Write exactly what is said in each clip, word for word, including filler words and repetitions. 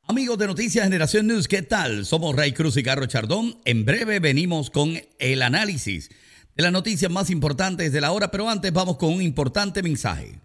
Amigos de Noticias Generación News, ¿qué tal? Somos Ray Cruz y Carlos Chardón. En breve venimos con el análisis de las noticias más importantes de la hora, pero antes vamos con un importante mensaje.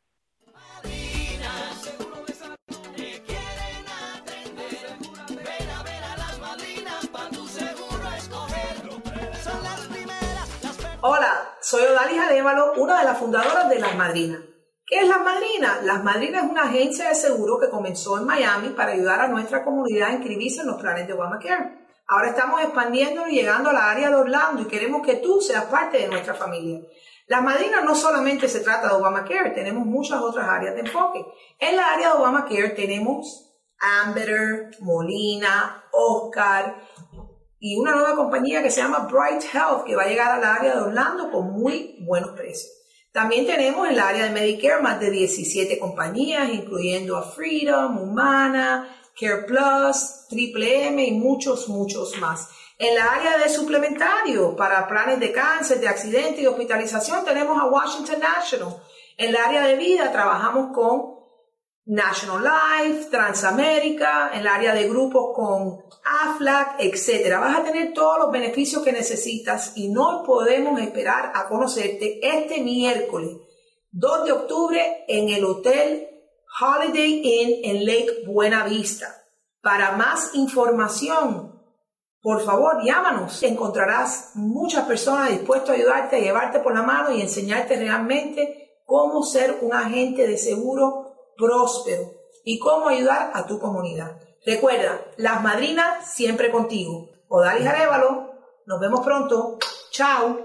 Hola, soy Odalis Arévalo, una de las fundadoras de Las Madrinas. ¿Qué es Las Madrinas? Las Madrinas es una agencia de seguro que comenzó en Miami para ayudar a nuestra comunidad a inscribirse en los planes de Obamacare. Ahora estamos expandiendo y llegando a la área de Orlando y queremos que tú seas parte de nuestra familia. Las Madrinas no solamente se trata de Obamacare, tenemos muchas otras áreas de enfoque. En la área de Obamacare tenemos Amber, Molina, Oscar y una nueva compañía que se llama Bright Health que va a llegar al área de Orlando con muy buenos precios. También tenemos en el área de Medicare más de diecisiete compañías, incluyendo a Freedom, Humana, Care Plus, Triple M y muchos, muchos más. En la área de suplementario, para planes de cáncer, de accidente y hospitalización, tenemos a Washington National. En el área de vida trabajamos con National Life, Transamérica, en el área de grupos con Aflac, etcétera. Vas a tener todos los beneficios que necesitas y no podemos esperar a conocerte este miércoles dos de octubre en el Hotel Holiday Inn en Lake Buena Vista. Para más información, por favor, llámanos. Encontrarás muchas personas dispuestas a ayudarte, a llevarte por la mano y enseñarte realmente cómo ser un agente de seguro próspero y cómo ayudar a tu comunidad. Recuerda, Las Madrinas siempre contigo. Odalis Arévalo, nos vemos pronto. Chao.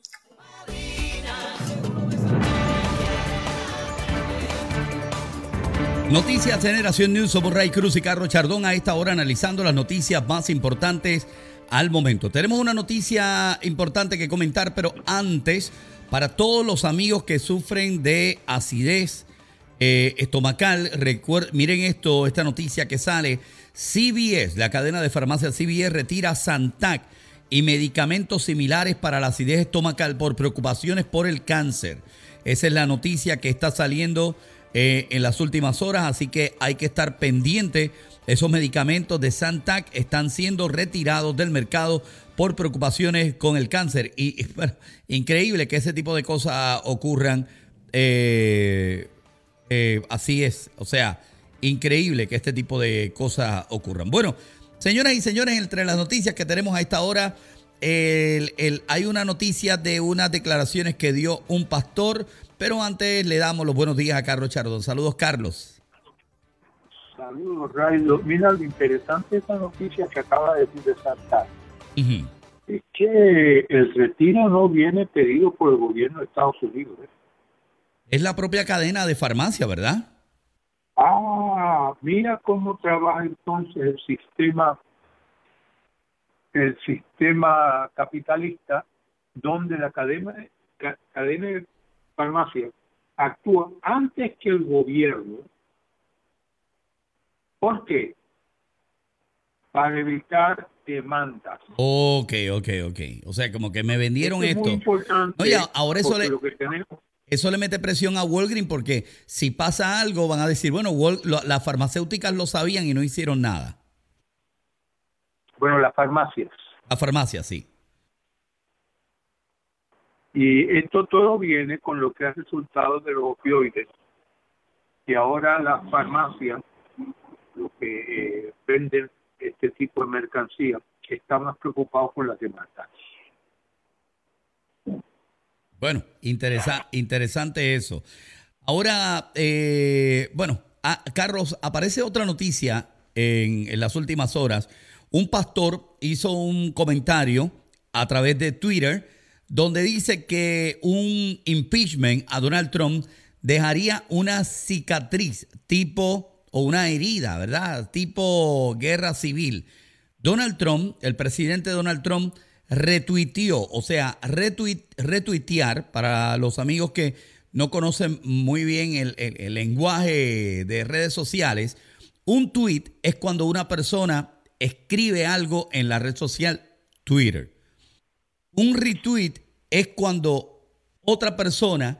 Noticias Generación News, somos Ray Cruz y Carlos Chardón a esta hora analizando las noticias más importantes al momento. Tenemos una noticia importante que comentar, pero antes, para todos los amigos que sufren de acidez Eh, estomacal, recuer- miren esto, esta noticia que sale. C V S, la cadena de farmacias C V S, retira Zantac y medicamentos similares para la acidez estomacal por preocupaciones por el cáncer. Esa es la noticia que está saliendo eh, en las últimas horas, así que hay que estar pendiente. Esos medicamentos de Zantac están siendo retirados del mercado por preocupaciones con el cáncer. Y, y bueno, increíble que ese tipo de cosas ocurran. Eh, Eh, así es, o sea, increíble que este tipo de cosas ocurran. Bueno, señoras y señores, entre las noticias que tenemos a esta hora, el, el, hay una noticia de unas declaraciones que dio un pastor, pero antes le damos los buenos días a Carlos Chardón. Saludos, Carlos. Saludos, Raido. Mira, lo interesante esa noticia que acaba de decir de Santa. Uh-huh. Es que el retiro no viene pedido por el gobierno de Estados Unidos, ¿eh? Es la propia cadena de farmacia, ¿verdad? Ah, mira cómo trabaja entonces el sistema, el sistema capitalista, donde la cadena, ca, cadena de farmacia actúa antes que el gobierno. ¿Por qué? Para evitar demandas. Ok, ok, ok. O sea, como que me vendieron esto. Es muy importante. Oye, ahora eso le... Lo que tenemos, Eso le mete presión a Walgreens porque si pasa algo van a decir, bueno, Wal- lo, las farmacéuticas lo sabían y no hicieron nada. Bueno, las farmacias. La farmacia, sí. Y esto todo viene con lo que ha resultado de los opioides. Y ahora las farmacias, los que eh, venden este tipo de mercancía, están más preocupados por las demandas. Bueno, interesa- interesante eso. Ahora, eh, bueno, a, Carlos, aparece otra noticia en, en las últimas horas. Un pastor hizo un comentario a través de Twitter donde dice que un impeachment a Donald Trump dejaría una cicatriz tipo, o una herida, ¿verdad? Tipo guerra civil. Donald Trump, el presidente Donald Trump, retuiteó, o sea, retuit, retuitear, para los amigos que no conocen muy bien el, el, el lenguaje de redes sociales, un tweet es cuando una persona escribe algo en la red social Twitter. Un retweet es cuando otra persona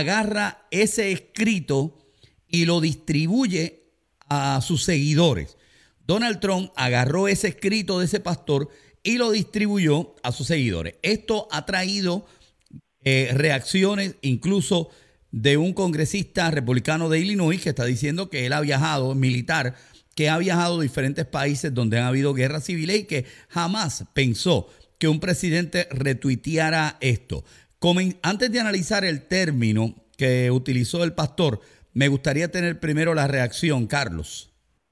agarra ese escrito y lo distribuye a sus seguidores. Donald Trump agarró ese escrito de ese pastor y lo distribuyó a sus seguidores. Esto ha traído eh, reacciones incluso de un congresista republicano de Illinois que está diciendo que él ha viajado, militar, que ha viajado a diferentes países donde han habido guerras civiles y que jamás pensó que un presidente retuiteara esto. Comen, antes de analizar el término que utilizó el pastor, me gustaría tener primero la reacción, Carlos.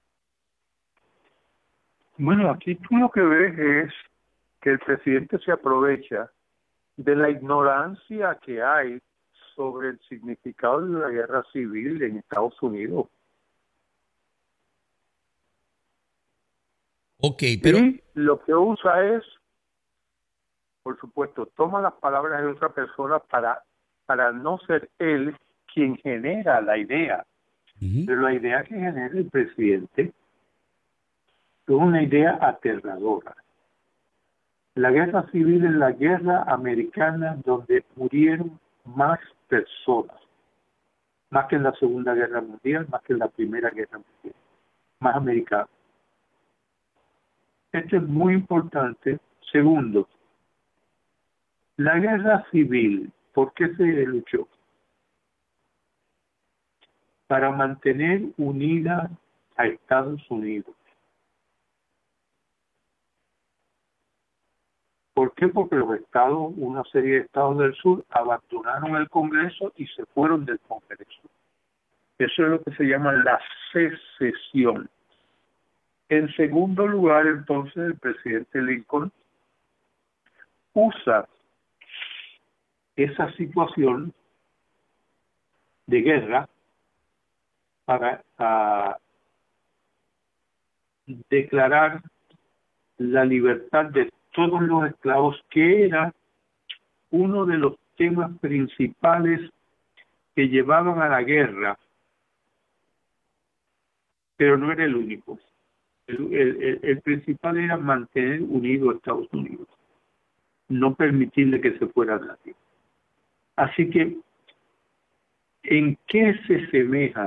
Bueno, aquí tú lo que ves es que el presidente se aprovecha de la ignorancia que hay sobre el significado de la guerra civil en Estados Unidos. Ok, pero... Y lo que usa es, por supuesto, toma las palabras de otra persona para, para no ser él quien genera la idea. Uh-huh. Pero la idea que genera el presidente es una idea aterradora. La guerra civil es la guerra americana donde murieron más personas, más que en la Segunda Guerra Mundial, más que en la Primera Guerra Mundial, más americanos. Esto es muy importante. Segundo, la guerra civil, ¿por qué se luchó? Para mantener unida a Estados Unidos. ¿Por qué? Porque los estados, una serie de estados del sur, abandonaron el Congreso y se fueron del Congreso. Eso es lo que se llama la secesión. En segundo lugar, entonces, el presidente Lincoln usa esa situación de guerra para a, declarar la libertad de todos los esclavos, que era uno de los temas principales que llevaban a la guerra, pero no era el único. El, el, el principal era mantener unido a Estados Unidos, no permitirle que se fuera nadie. Así que, ¿en qué se semeja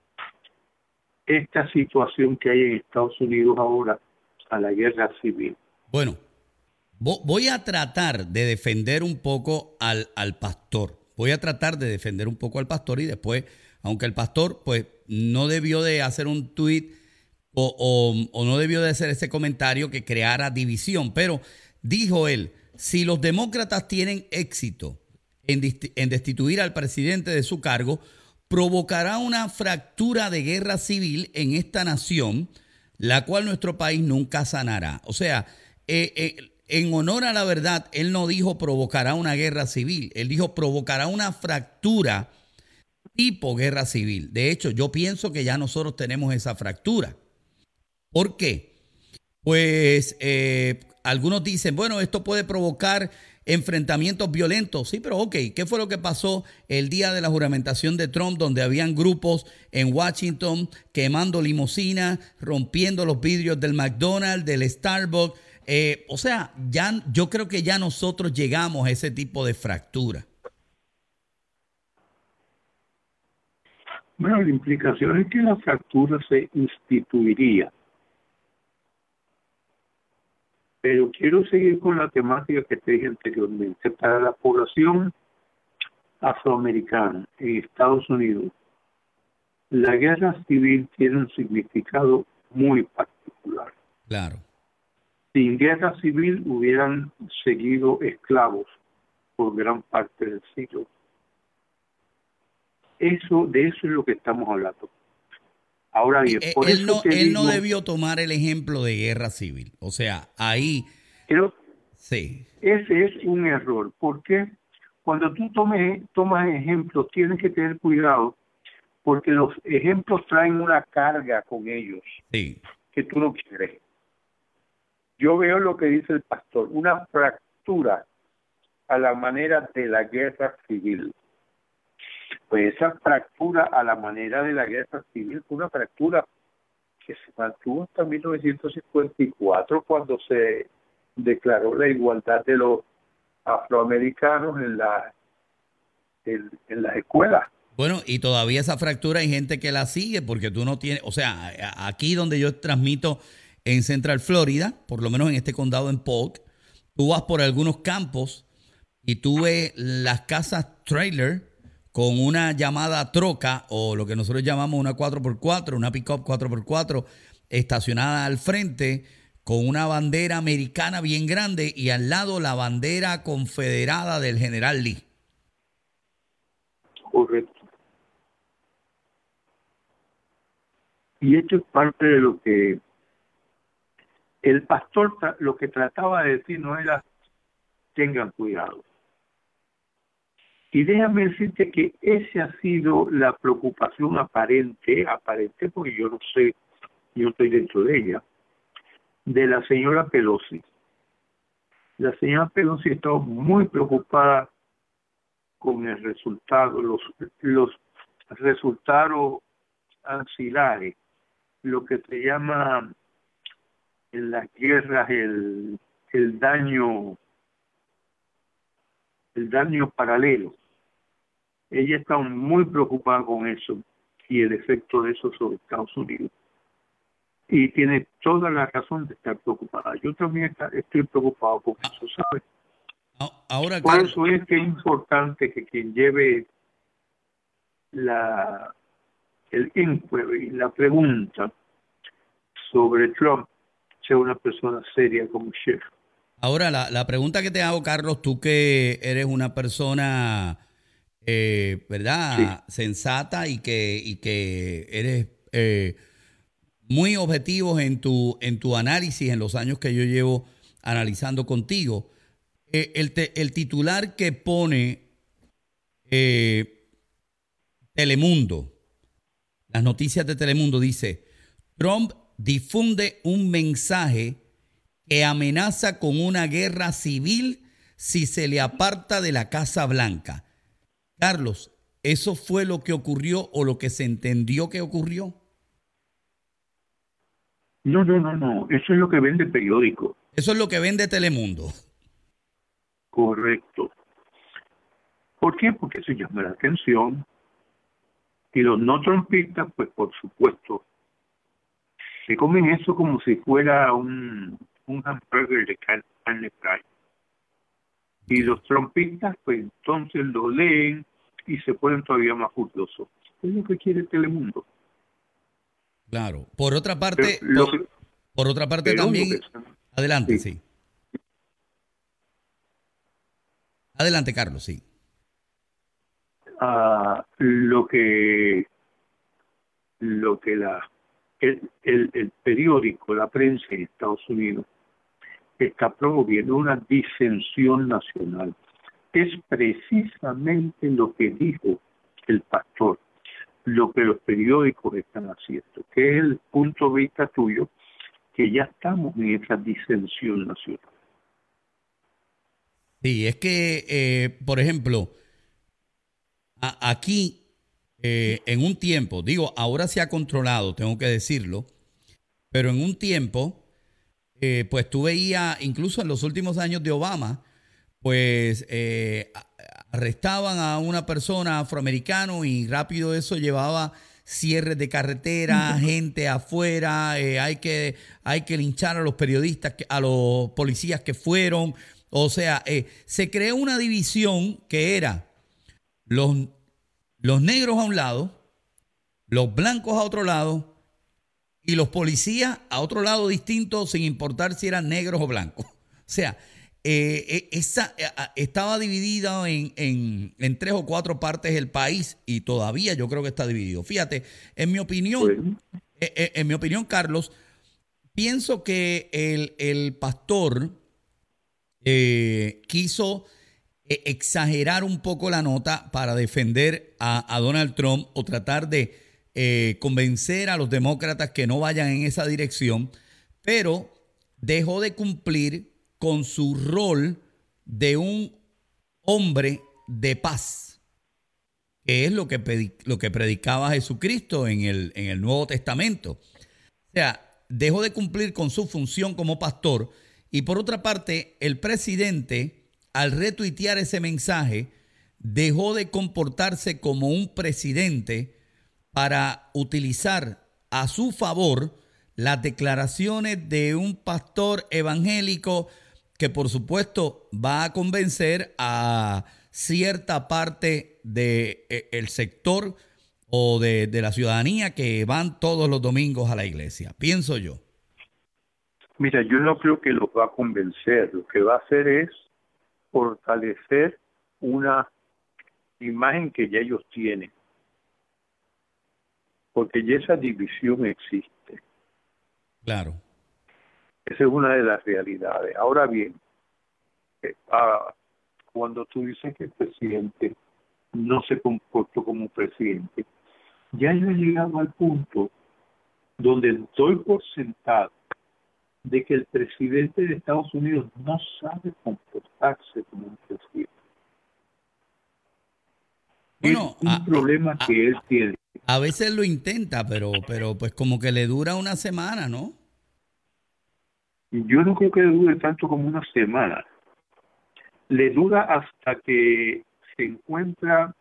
esta situación que hay en Estados Unidos ahora a la guerra civil? Bueno, voy a tratar de defender un poco al, al pastor. Voy a tratar de defender un poco al pastor y después, aunque el pastor pues no debió de hacer un tuit o, o, o no debió de hacer ese comentario que creara división, pero dijo él, si los demócratas tienen éxito en, en destituir al presidente de su cargo, provocará una fractura de guerra civil en esta nación, la cual nuestro país nunca sanará. O sea, eh, eh, en honor a la verdad, él no dijo provocará una guerra civil, él dijo provocará una fractura tipo guerra civil. De hecho, yo pienso que ya nosotros tenemos esa fractura. ¿Por qué? Pues eh, algunos dicen, bueno, esto puede provocar enfrentamientos violentos. Sí, pero ok, ¿qué fue lo que pasó el día de la juramentación de Trump, donde habían grupos en Washington quemando limusinas, rompiendo los vidrios del McDonald's, del Starbucks? Eh, o sea, ya, yo creo que ya nosotros llegamos a ese tipo de fractura. Bueno, la implicación es que la fractura se instituiría. Pero quiero seguir con la temática que te dije anteriormente. Para la población afroamericana en Estados Unidos, la guerra civil tiene un significado muy particular. Claro. Sin guerra civil hubieran seguido esclavos por gran parte del siglo. Eso, de eso es lo que estamos hablando. Ahora bien, por él, eso no, te él digo, no debió tomar el ejemplo de guerra civil. O sea, ahí... Pero sí. Ese es un error, porque cuando tú tomes, tomas ejemplos, tienes que tener cuidado, porque los ejemplos traen una carga con ellos, sí, que tú no quieres. Yo veo lo que dice el pastor, una fractura a la manera de la guerra civil. Pues esa fractura a la manera de la guerra civil fue una fractura que se mantuvo hasta mil novecientos cincuenta y cuatro, cuando se declaró la igualdad de los afroamericanos en la en, en las escuelas. Bueno, y todavía esa fractura hay gente que la sigue porque tú no tienes, o sea, aquí donde yo transmito en Central Florida, por lo menos en este condado en Polk, tú vas por algunos campos y tú ves las casas trailer con una llamada troca o lo que nosotros llamamos una cuatro por cuatro, una pick-up cuatro por cuatro estacionada al frente con una bandera americana bien grande y al lado la bandera confederada del general Lee. Correcto. Y esto es parte de lo que el pastor lo que trataba de decir no era tengan cuidado. Y déjame decirte que esa ha sido la preocupación aparente, aparente porque yo no sé, yo estoy dentro de ella, de la señora Pelosi. La señora Pelosi estaba muy preocupada con el resultado, los, los resultados ancilares, lo que se llama en las guerras el, el daño el daño paralelo. Ella está muy preocupada con eso y el efecto de eso sobre Estados Unidos. Y tiene toda la razón de estar preocupada. Yo también está, estoy preocupado con eso, ¿sabes? Ahora, Por Carlos, eso es que es importante que quien lleve la el inquiry, la pregunta sobre Trump sea una persona seria como Schiff. Ahora, la, la pregunta que te hago, Carlos, tú que eres una persona, eh, ¿verdad? Sí. Sensata y que, y que eres eh, muy objetivo en tu, en tu análisis en los años que yo llevo analizando contigo. Eh, el, te, el titular que pone eh, Telemundo, las noticias de Telemundo dice, Trump difunde un mensaje que amenaza con una guerra civil si se le aparta de la Casa Blanca. Carlos, ¿eso fue lo que ocurrió o lo que se entendió que ocurrió? No, no, no, no. Eso es lo que vende el periódico. Eso es lo que vende Telemundo. Correcto. ¿Por qué? Porque eso llama la atención. Y los no trumpistas, pues por supuesto, se comen eso como si fuera un, un hamburger de carne fry. Y los trumpistas, pues entonces lo leen y se ponen todavía más furiosos. Es lo que quiere Telemundo. Claro. Por otra parte, Pero, por, que, por otra parte también... Que, adelante, sí. sí. Adelante, Carlos, sí. Uh, lo que lo que la el, el, el periódico, la prensa en Estados Unidos está promoviendo una disensión nacional. Es precisamente lo que dijo el pastor, lo que los periódicos están haciendo, que es el punto de vista tuyo, que ya estamos en esa disensión nacional. Sí, es que, eh, por ejemplo, a, aquí, eh, en un tiempo, digo, ahora se ha controlado, tengo que decirlo, pero en un tiempo, eh, pues tú veías, incluso en los últimos años de Obama, pues eh, arrestaban a una persona afroamericana y rápido eso llevaba cierres de carretera, gente afuera, eh, hay que hay que linchar a los periodistas, a los policías que fueron. O sea, eh, se creó una división que era los, los negros a un lado, los blancos a otro lado y los policías a otro lado distinto sin importar si eran negros o blancos. O sea, eh, esa, eh, estaba dividida en, en, en tres o cuatro partes del país y todavía yo creo que está dividido. Fíjate, en mi opinión, eh, eh, en mi opinión, Carlos, pienso que el, el pastor eh, quiso eh, exagerar un poco la nota para defender a, a Donald Trump o tratar de eh, convencer a los demócratas que no vayan en esa dirección, pero dejó de cumplir con su rol de un hombre de paz, que es lo que, lo que predicaba Jesucristo en el, en el Nuevo Testamento. O sea, dejó de cumplir con su función como pastor y por otra parte, el presidente, al retuitear ese mensaje, dejó de comportarse como un presidente para utilizar a su favor las declaraciones de un pastor evangélico que por supuesto va a convencer a cierta parte del sector o de, de la ciudadanía que van todos los domingos a la iglesia, pienso yo. Mira, yo no creo que los va a convencer. Lo que va a hacer es fortalecer una imagen que ya ellos tienen, porque ya esa división existe. Claro. Esa es una de las realidades. Ahora bien, eh, ah, cuando tú dices que el presidente no se comportó como presidente, ya yo he llegado al punto donde doy por sentado de que el presidente de Estados Unidos no sabe comportarse como un presidente. Bueno, es un a, problema a, que él tiene. A veces lo intenta, pero, pero pues como que le dura una semana, ¿no? Yo no creo que le dure tanto como una semana. Le dura hasta que se encuentra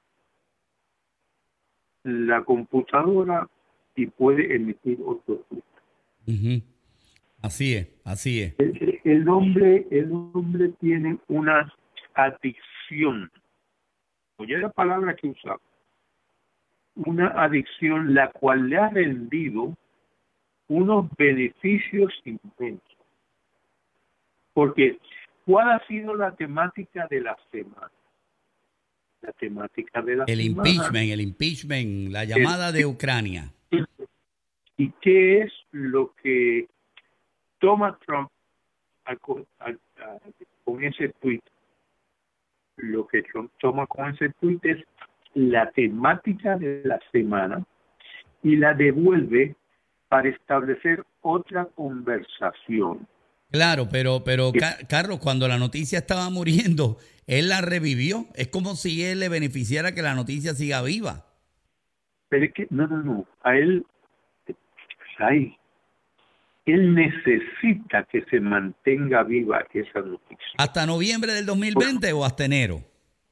la computadora y puede emitir otro tweet. Uh-huh. Así es, así es. El, el hombre, el hombre tiene una adicción. Oye la palabra que usaba. Una adicción la cual le ha rendido unos beneficios inmensos. Porque, ¿cuál ha sido la temática de la semana? La temática de la el semana. impeachment, el impeachment, la llamada el, de Ucrania. ¿Y qué es lo que toma Trump a, a, a, con ese tuit? Lo que Trump toma con ese tuit es la temática de la semana y la devuelve para establecer otra conversación. Claro, pero, pero Car- Carlos, cuando la noticia estaba muriendo, él la revivió. Es como si él le beneficiara que la noticia siga viva. Pero es que, no, no, no. A él, ahí, él necesita que se mantenga viva esa noticia. ¿Hasta noviembre del dos mil veinte o hasta enero?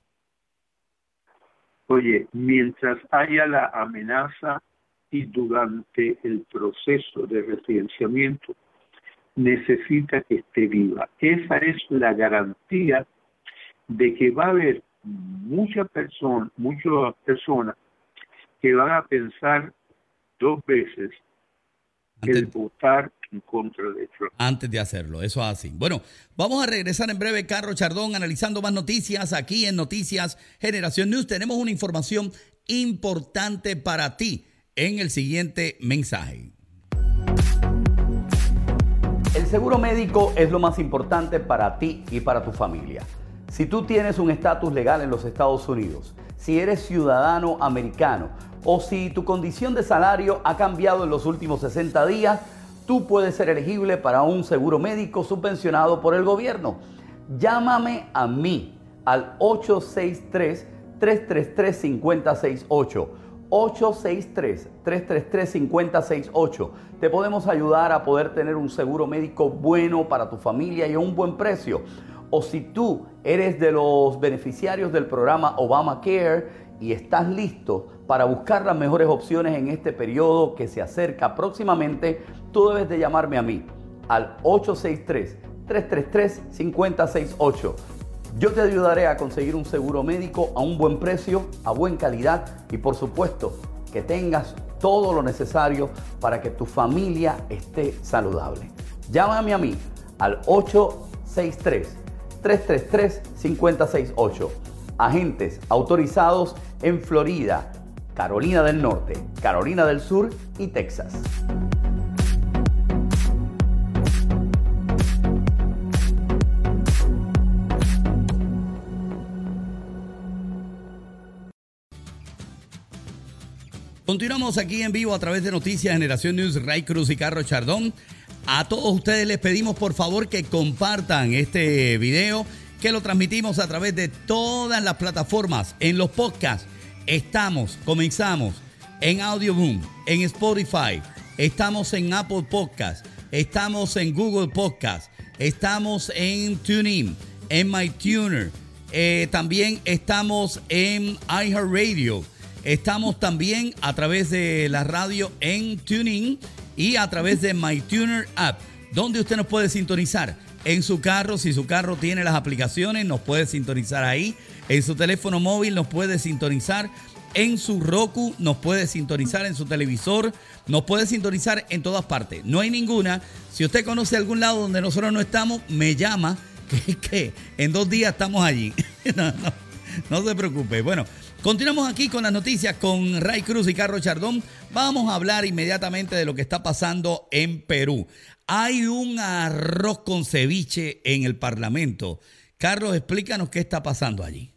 Oye, mientras haya la amenaza y durante el proceso de residenciamiento, necesita que esté viva. Esa es la garantía de que va a haber muchas personas, muchas personas que van a pensar dos veces antes, el votar en contra de Trump. Antes de hacerlo, eso es así. Bueno, vamos a regresar en breve, Carlos Chardón, analizando más noticias aquí en Noticias Generación News. Tenemos una información importante para ti en el siguiente mensaje. El seguro médico es lo más importante para ti y para tu familia. Si tú tienes un estatus legal en los Estados Unidos, si eres ciudadano americano o si tu condición de salario ha cambiado en los últimos sesenta días, tú puedes ser elegible para un seguro médico subvencionado por el gobierno. Llámame a mí al ocho seis tres, tres tres tres, cinco cero seis ocho. ocho seis tres, tres tres tres, cinco cero seis ocho. Te podemos ayudar a poder tener un seguro médico bueno para tu familia y a un buen precio. O si tú eres de los beneficiarios del programa Obamacare y estás listo para buscar las mejores opciones en este periodo que se acerca próximamente, tú debes de llamarme a mí al ocho seis tres, tres tres tres, cinco cero seis ocho. Yo te ayudaré a conseguir un seguro médico a un buen precio, a buena calidad y por supuesto que tengas todo lo necesario para que tu familia esté saludable. Llámame a mí al ocho seis tres, tres tres tres, cinco cero seis ocho. Agentes autorizados en Florida, Carolina del Norte, Carolina del Sur y Texas. Continuamos aquí en vivo a través de Noticias Generación News, Ray Cruz y Carlos Chardón. A todos ustedes les pedimos por favor que compartan este video, que lo transmitimos a través de todas las plataformas, en los podcasts. Estamos, comenzamos en Audioboom, en Spotify, estamos en Apple Podcasts, estamos en Google Podcasts, estamos en TuneIn, en MyTuner, eh, también estamos en iHeartRadio. Estamos también a través de la radio en TuneIn y a través de MyTuner App, donde usted nos puede sintonizar en su carro. Si su carro tiene las aplicaciones, nos puede sintonizar ahí. En su teléfono móvil nos puede sintonizar. En su Roku nos puede sintonizar, en su televisor nos puede sintonizar en todas partes. No hay ninguna. Si usted conoce algún lado donde nosotros no estamos, me llama, que, que en dos días estamos allí. no, no, no se preocupe. Bueno, continuamos aquí con las noticias con Ray Cruz y Carlos Chardón. Vamos a hablar inmediatamente de lo que está pasando en Perú. Hay un arroz con ceviche en el Parlamento. Carlos, explícanos qué está pasando allí.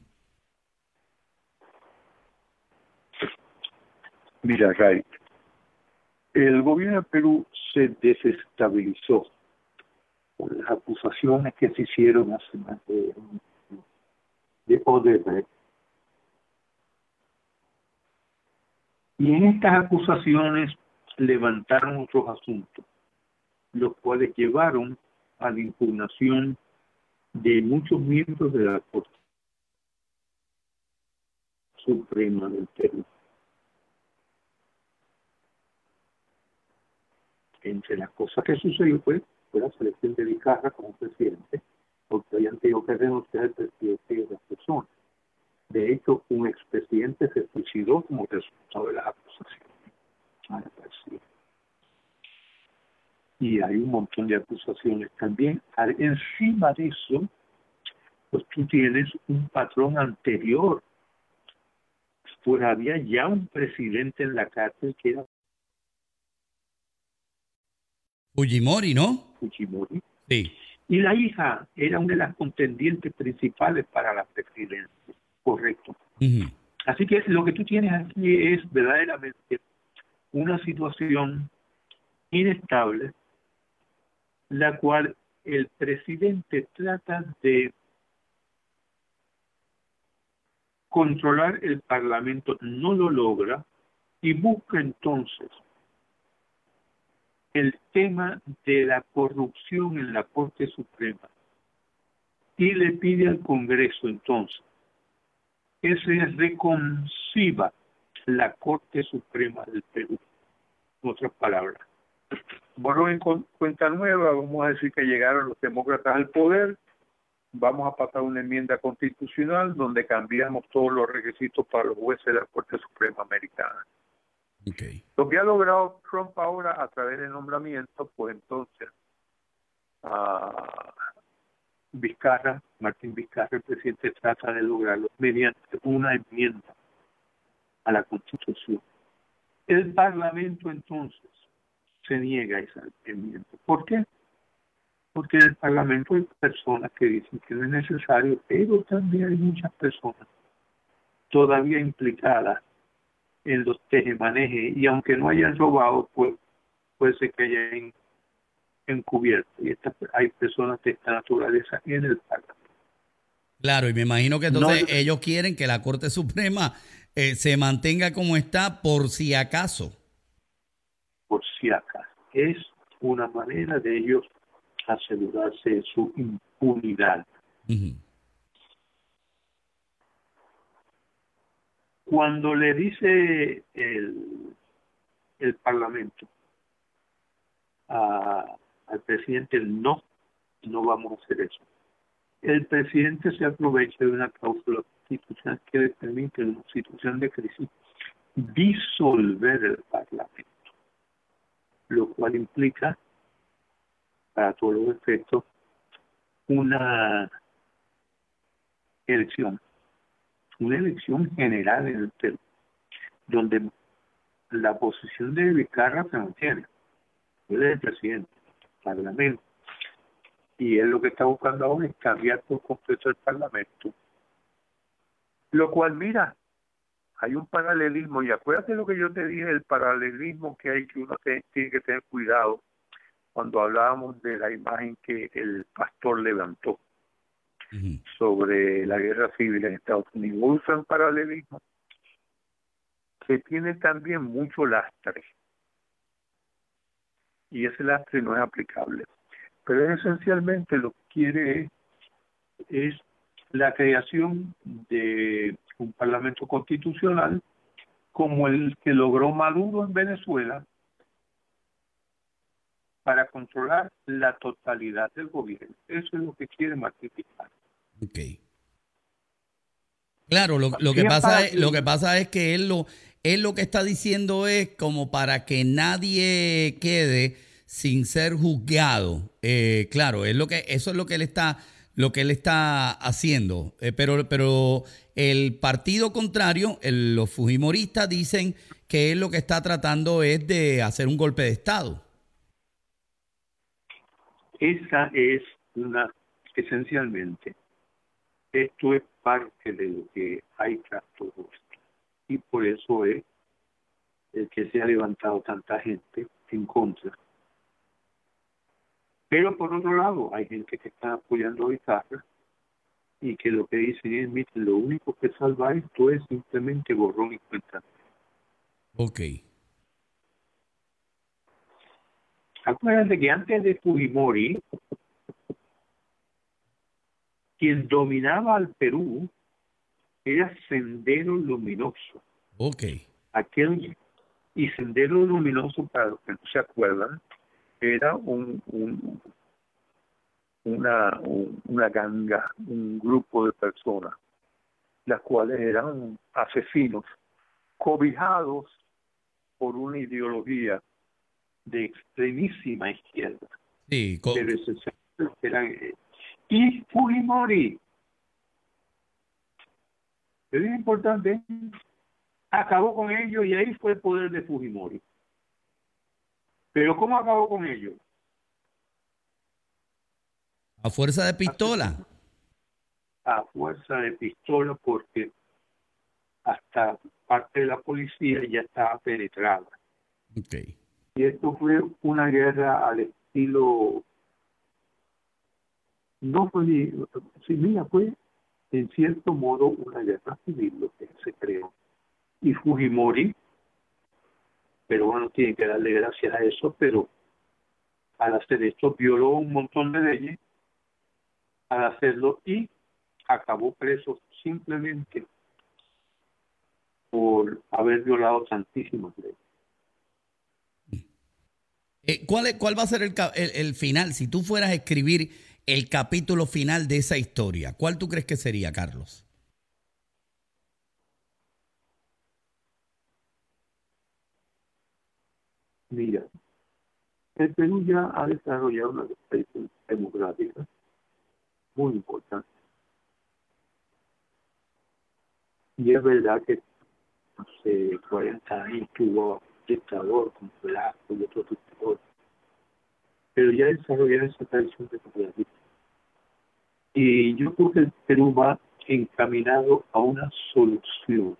Mira, Ray, el gobierno de Perú se desestabilizó por las acusaciones que se hicieron hace más de, de Odebrecht. Y en estas acusaciones levantaron otros asuntos, los cuales llevaron a la impugnación de muchos miembros de la Corte Suprema del Perú. Entre las cosas que sucedió fue, fue la selección de Vizcarra como presidente, porque habían tenido que renunciar el presidente y otras personas. De hecho, un expresidente se suicidó como resultado de las acusaciones. Y hay un montón de acusaciones también. Encima de eso, pues tú tienes un patrón anterior. Pues había ya un presidente en la cárcel que era Fujimori, ¿no? Fujimori. Sí. Y la hija era una de las contendientes principales para la presidencia. Correcto. Uh-huh. Así que lo que tú tienes aquí es verdaderamente una situación inestable, la cual el presidente trata de controlar el Parlamento, no lo logra, y busca entonces el tema de la corrupción en la Corte Suprema y le pide al Congreso entonces que se reconciba la Corte Suprema del Perú. En otras palabras, borrón en cuenta nueva, vamos a decir que llegaron los demócratas al poder, vamos a pasar una enmienda constitucional donde cambiamos todos los requisitos para los jueces de la Corte Suprema Americana. Okay. Lo que ha logrado Trump ahora a través del nombramiento, pues entonces a Vizcarra, Martín Vizcarra, el presidente, trata de lograrlo mediante una enmienda a la Constitución. El Parlamento entonces se niega a esa enmienda. ¿Por qué? Porque en el Parlamento hay personas que dicen que no es necesario, pero también hay muchas personas todavía implicadas en los tejemanejes, y aunque no hayan robado, pues puede ser que hayan encubierto, y esta, hay personas de esta naturaleza en el Parlamento. Claro, y me imagino que entonces no, ellos quieren que la Corte Suprema eh, se mantenga como está por si acaso. Por si acaso. Es una manera de ellos asegurarse de su impunidad. Uh-huh. Cuando le dice el, el Parlamento a, al presidente no, no vamos a hacer eso, el presidente se aprovecha de una cláusula constitucional que le permite en una situación de crisis disolver el Parlamento, lo cual implica, para todos los efectos, una elección. Una elección general en el Perú, donde la posición de Vizcarra se mantiene. Él es el presidente del Parlamento. Y él lo que está buscando ahora es cambiar por completo el Parlamento. Lo cual, mira, hay un paralelismo. Y acuérdate lo que yo te dije, el paralelismo que hay, que uno te, tiene que tener cuidado cuando hablábamos de la imagen que el pastor levantó sobre la guerra civil en Estados Unidos. Usan paralelismo que tiene también mucho lastre, y ese lastre no es aplicable, pero esencialmente lo que quiere es, es la creación de un parlamento constitucional como el que logró Maduro en Venezuela, para controlar la totalidad del gobierno. Eso es lo que quiere masificar. Okay. Claro, lo, lo que Sí, pasa para es, que- lo que pasa es que él lo, él lo que está diciendo es como para que nadie quede sin ser juzgado. Eh, claro, es lo que, eso es lo que él está, lo que él está haciendo. Eh, pero, pero el partido contrario, el- los fujimoristas dicen que él lo que está tratando es de hacer un golpe de Estado. Esa es una, esencialmente, esto es parte de lo que hay tras todo esto. Y por eso es el que se ha levantado tanta gente en contra. Pero por otro lado, hay gente que está apoyando a Vizcarra y que lo que dicen es, mire, lo único que salva esto es simplemente borrón y cuenta. Ok. Acuérdate que antes de Fujimori, quien dominaba al Perú era Sendero Luminoso. Ok. Aquel, y Sendero Luminoso, para los que no se acuerdan, era un, un una, un- una ganga, un grupo de personas, las cuales eran asesinos, cobijados por una ideología de extremísima izquierda. Sí, co- Pero ese- eran, eh, y Fujimori, es importante, acabó con ellos y ahí fue el poder de Fujimori. Pero ¿cómo acabó con ellos? a fuerza de pistola. A fuerza de pistola, porque hasta parte de la policía ya estaba penetrada. Ok. Y esto fue una guerra al estilo, no fue ni, sí, mira, fue en cierto modo una guerra civil lo que se creó. Y Fujimori, pero bueno, tiene que darle gracias a eso, pero al hacer esto violó un montón de leyes, al hacerlo, y acabó preso simplemente por haber violado tantísimas leyes. Eh, ¿cuál, es- ¿Cuál va a ser el, ca- el, el final? Si tú fueras a escribir el capítulo final de esa historia, ¿cuál tú crees que sería, Carlos? Mira, el Perú ya ha desarrollado una experiencia democrática muy importante. Y es verdad que hace cuarenta años tuvo un dictador como Velasco y otro dictador, pero ya desarrolló esa tradición democrática. Y yo creo que el Perú va encaminado a una solución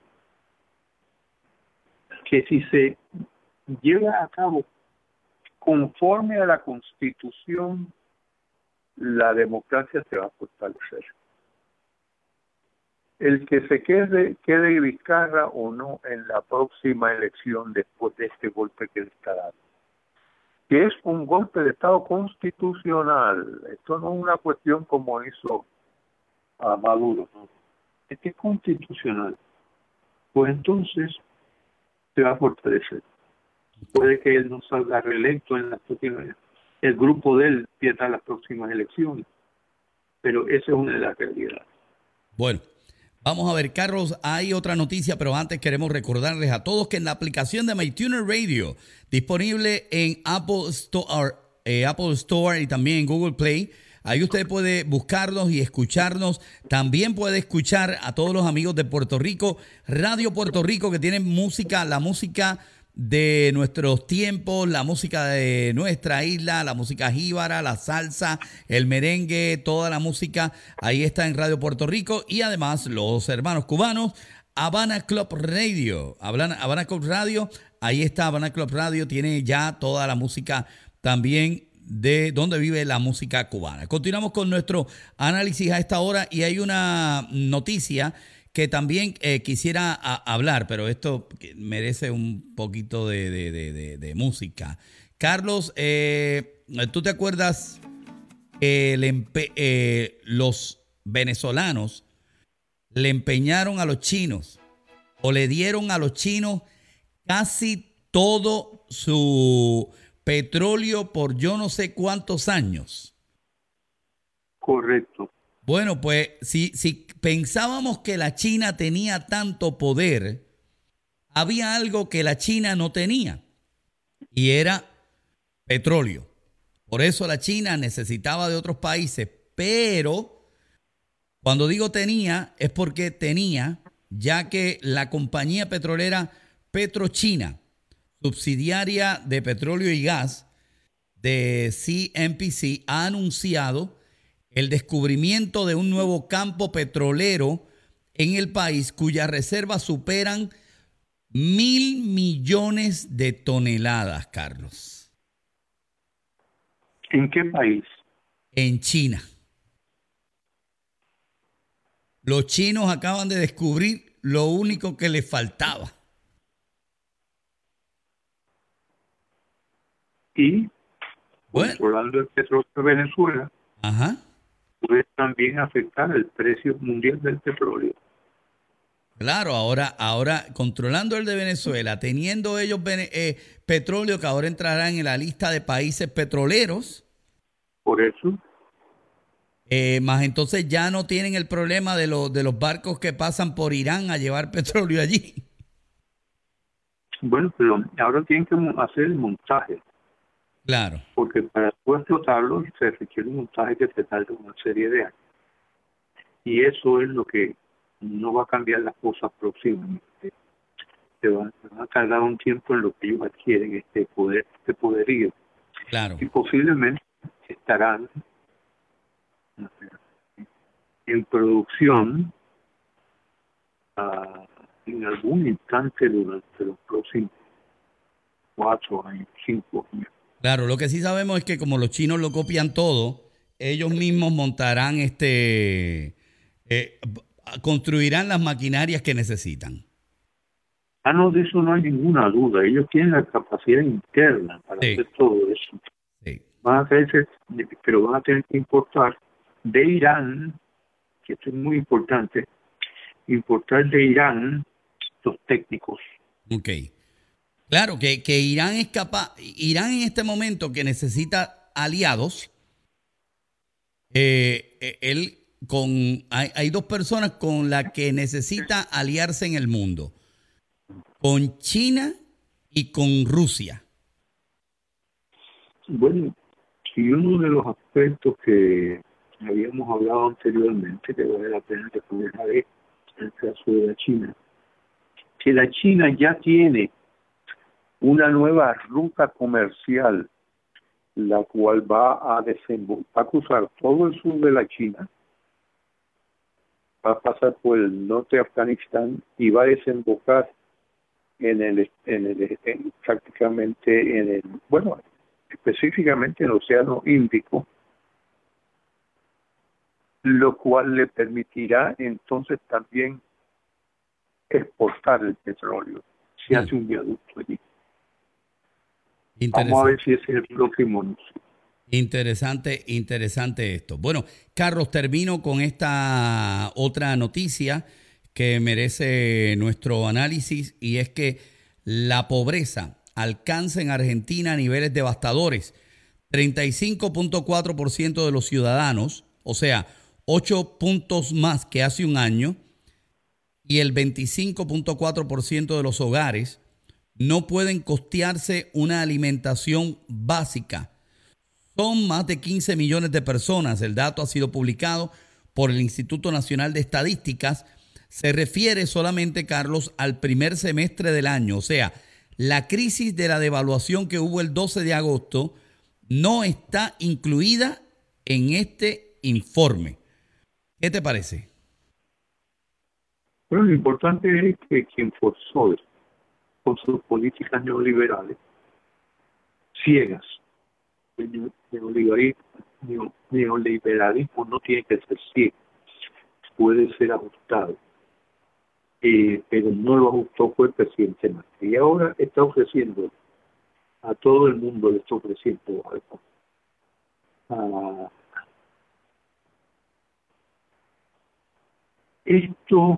que, si se lleva a cabo conforme a la Constitución, la democracia se va a fortalecer. El que se quede, quede Vizcarra o no en la próxima elección después de este golpe que le está dando, que es un golpe de Estado constitucional. Esto no es una cuestión como hizo a Maduro, ¿no? Es que es constitucional. Pues entonces se va a fortalecer. Puede que él no salga reelecto en las próximas, el grupo de él pierda las próximas elecciones, pero esa es una de las realidades. Bueno, vamos a ver, Carlos, hay otra noticia, pero antes queremos recordarles a todos que en la aplicación de MyTuner Radio, disponible en Apple Store, eh, Apple Store y también en Google Play, ahí usted puede buscarnos y escucharnos. También puede escuchar a todos los amigos de Puerto Rico, Radio Puerto Rico, que tienen música, la música de nuestros tiempos, la música de nuestra isla, la música jíbara, la salsa, el merengue, toda la música, ahí está en Radio Puerto Rico. Y además los hermanos cubanos, Habana Club Radio, Habana, Habana Club Radio, ahí está Habana Club Radio, tiene ya toda la música también de donde vive la música cubana. Continuamos con nuestro análisis a esta hora y hay una noticia que también eh, quisiera a, hablar, pero esto merece un poquito de, de, de, de, de música. Carlos, eh, ¿tú te acuerdas que el empe eh, los venezolanos le empeñaron a los chinos o le dieron a los chinos casi todo su petróleo por yo no sé cuántos años. Correcto. Bueno, pues si, si pensábamos que la China tenía tanto poder, había algo que la China no tenía y era petróleo. Por eso la China necesitaba de otros países, pero cuando digo tenía es porque tenía, ya que la compañía petrolera PetroChina, subsidiaria de petróleo y gas de C N P C, ha anunciado el descubrimiento de un nuevo campo petrolero en el país cuyas reservas superan mil millones de toneladas, Carlos. ¿En qué país? En China. Los chinos acaban de descubrir lo único que les faltaba. Y bueno, controlando el petróleo de Venezuela, ajá, puede también afectar el precio mundial del petróleo. Claro, ahora, ahora controlando el de Venezuela, teniendo ellos eh, petróleo que ahora entrarán en la lista de países petroleros. Por eso. Eh, más entonces ya no tienen el problema de, los de los barcos que pasan por Irán a llevar petróleo allí. Bueno, pero ahora tienen que hacer el montaje. Claro. Porque para poder explotarlo se requiere un montaje que se tarda una serie de años. Y eso es lo que no va a cambiar las cosas próximamente. Se van, se van a tardar un tiempo en lo que ellos adquieren este poder, este poderío. Claro. Y posiblemente estarán en producción uh, en algún instante durante los próximos cuatro años, cinco años. Claro, lo que sí sabemos es que como los chinos lo copian todo, ellos mismos montarán este, eh, construirán las maquinarias que necesitan. Ah, no, de eso no hay ninguna duda. Ellos tienen la capacidad interna para sí. hacer todo eso. Sí. Van a hacerse, pero van a tener que importar de Irán, que esto es muy importante, importar de Irán los técnicos. Ok. Claro, que, que Irán es capaz, Irán en este momento que necesita aliados, eh, él con, hay, hay dos personas con las que necesita aliarse en el mundo, con China y con Rusia. Bueno, si uno de los aspectos que habíamos hablado anteriormente, que vale la pena que pudiera ver en el caso de la China, que la China ya tiene una nueva ruta comercial, la cual va a desembocar, va a cruzar todo el sur de la China, va a pasar por el norte de Afganistán y va a desembocar en el, en el en, prácticamente en el, bueno, específicamente en el Océano Índico, lo cual le permitirá entonces también exportar el petróleo. Se hace un viaducto allí. Vamos a ver si ese es el próximo anuncio. Interesante, interesante esto. Bueno, Carlos, termino con esta otra noticia que merece nuestro análisis y es que la pobreza alcanza en Argentina niveles devastadores. treinta y cinco punto cuatro por ciento de los ciudadanos, o sea, ocho puntos más que hace un año, y el veinticinco punto cuatro por ciento de los hogares no pueden costearse una alimentación básica. Son más de quince millones de personas. El dato ha sido publicado por el Instituto Nacional de Estadísticas. Se refiere solamente, Carlos, al primer semestre del año. O sea, la crisis de la devaluación que hubo el doce de agosto no está incluida en este informe. ¿Qué te parece? Bueno, lo importante es que quien forzó con sus políticas neoliberales ciegas, el neoliberalismo, neoliberalismo no tiene que ser ciego, puede ser ajustado, eh, pero no lo ajustó fue el presidente Macri y ahora está ofreciendo a todo el mundo, le está ofreciendo algo. Ah, esto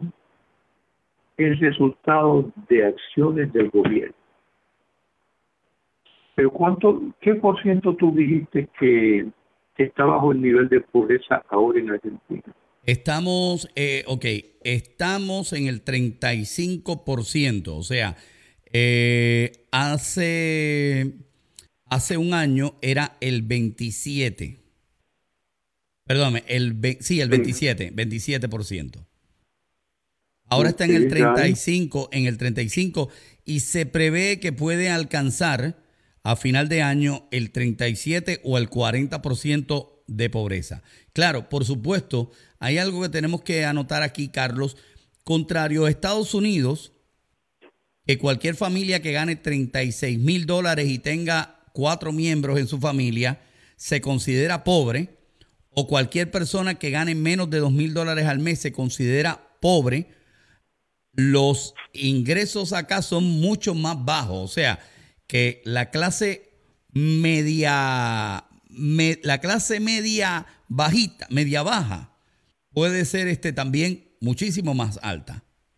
es resultado de acciones del gobierno. Pero ¿cuánto, qué por ciento tú dijiste que, que está bajo el nivel de pobreza ahora en Argentina? Estamos, eh, ok, estamos en el treinta y cinco por ciento, o sea, eh, hace, hace un año era el veintisiete. Perdóname, el, sí, el veintisiete, veintisiete por ciento. Ahora está en el treinta y cinco, en el treinta y cinco y se prevé que puede alcanzar a final de año el treinta y siete o el cuarenta por ciento de pobreza. Claro, por supuesto, hay algo que tenemos que anotar aquí, Carlos. Contrario a Estados Unidos, que cualquier familia que gane treinta y seis mil dólares y tenga cuatro miembros en su familia se considera pobre, o cualquier persona que gane menos de dos mil dólares al mes se considera pobre. Los ingresos acá son mucho más bajos, o sea, que la clase media, me, la clase media bajita, media baja, puede ser este también muchísimo más alta.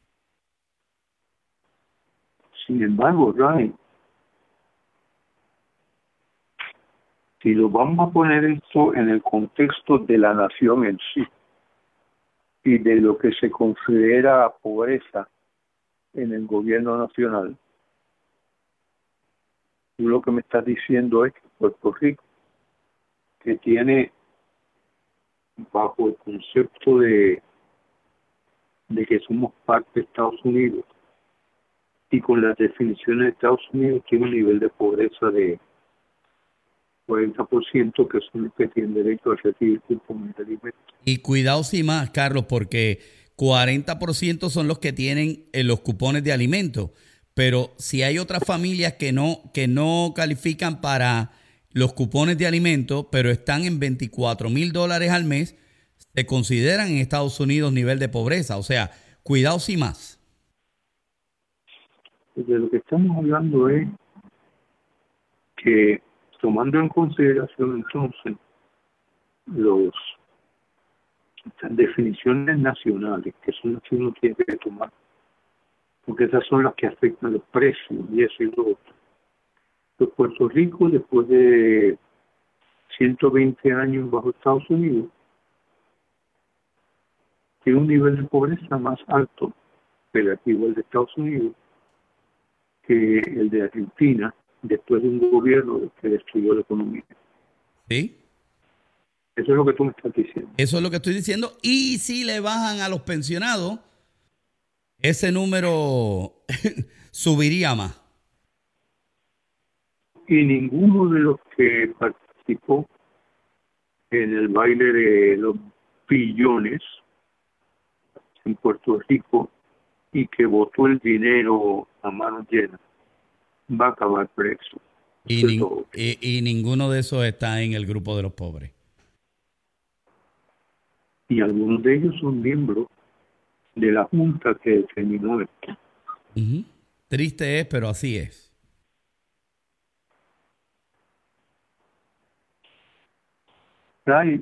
Sin embargo, Ray, si lo vamos a poner esto en el contexto de la nación en sí y de lo que se considera pobreza en el gobierno nacional, tú lo que me estás diciendo es que Puerto Rico, que tiene bajo el concepto de, de que somos parte de Estados Unidos y con las definiciones de Estados Unidos, tiene un nivel de pobreza de cuarenta por ciento, que son los que tienen derecho a recibir cupones de alimentos. Y cuidado sin más, Carlos, porque cuarenta por ciento son los que tienen eh, los cupones de alimentos. Pero si hay otras familias que no, que no califican para los cupones de alimentos, pero están en veinticuatro mil dólares al mes, se consideran en Estados Unidos nivel de pobreza. O sea, cuidado sin más. De lo que estamos hablando es que, tomando en consideración entonces los las definiciones nacionales, que son las que uno tiene que tomar, porque esas son las que afectan los precios y eso y lo otro. Pues Puerto Rico, después de ciento veinte años bajo Estados Unidos, tiene un nivel de pobreza más alto relativo al de Estados Unidos que el de Argentina, después de un gobierno que destruyó la economía. ¿Sí? Eso es lo que tú me estás diciendo. Eso es lo que estoy diciendo. Y si le bajan a los pensionados, ese número subiría más. Y ninguno de los que participó en el baile de los billones en Puerto Rico y que votó el dinero a mano llena va a acabar preso. Y, nin y, y ninguno de esos está en el grupo de los pobres. Y algunos de ellos son miembros de la Junta que determinó esto. Uh-huh. Triste es, pero así es. Ray,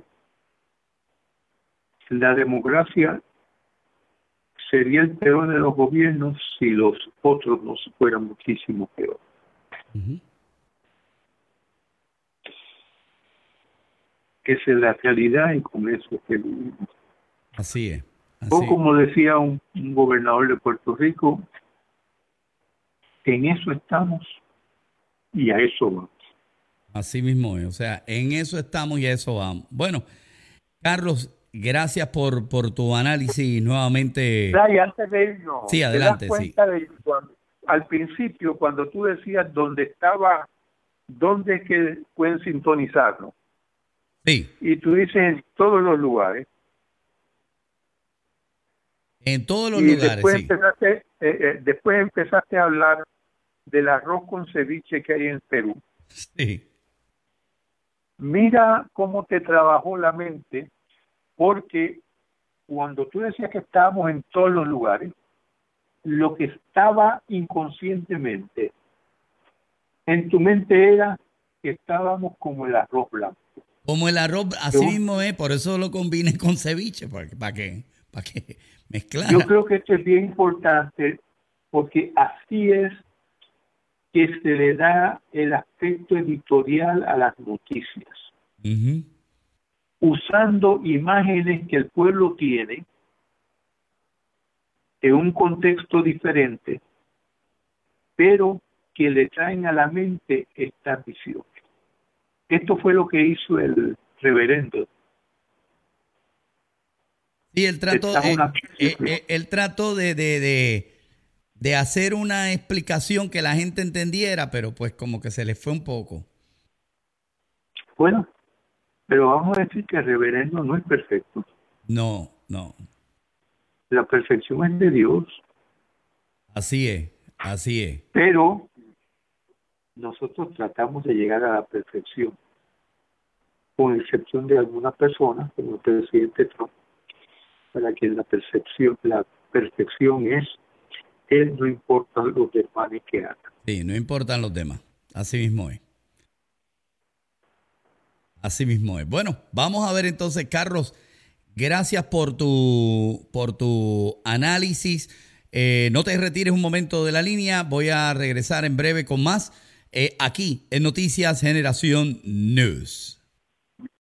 la democracia sería el peor de los gobiernos si los otros no fueran muchísimo peor. Uh-huh. Esa es la realidad y con eso es que vivimos. Así es. Así. O como decía un, un gobernador de Puerto Rico, en eso estamos y a eso vamos. Así mismo es, o sea, en eso estamos y a eso vamos. Bueno, Carlos, gracias por, por tu análisis nuevamente. Ray, antes de irnos, sí, adelante, ¿te das cuenta sí. de cuando, al principio, cuando tú decías dónde estaba, dónde es que pueden sintonizarnos? Sí. Y tú dices en todos los lugares. En todos los y lugares, después sí. Empezaste, eh, eh, después empezaste a hablar del arroz con ceviche que hay en Perú. Sí. Mira cómo te trabajó la mente, porque cuando tú decías que estábamos en todos los lugares, lo que estaba inconscientemente en tu mente era que estábamos como el arroz blanco. Como el arroz, así yo, mismo es, por eso lo combiné con ceviche, porque, para que, para que mezclar. Yo creo que esto es bien importante, porque así es que se le da el aspecto editorial a las noticias, Uh-huh. usando imágenes que el pueblo tiene en un contexto diferente, pero que le traen a la mente esta visión. Esto fue lo que hizo el reverendo. Sí, el trato, Está eh, una- eh, eh, el trato de, de, de, de hacer una explicación que la gente entendiera, pero pues como que se le fue un poco. Bueno, pero vamos a decir que el reverendo no es perfecto. No, no. La perfección es de Dios, Así es, así es. pero nosotros tratamos de llegar a la perfección, con excepción de algunas personas, como el presidente Trump, para quien la percepción, la perfección es él, no importa los demás que hagan. Sí, no importan los demás. Así mismo es. Así mismo es. Bueno, vamos a ver entonces, Carlos. Gracias por tu, por tu análisis. Eh, no te retires un momento de la línea. Voy a regresar en breve con más eh, aquí en Noticias Generación News.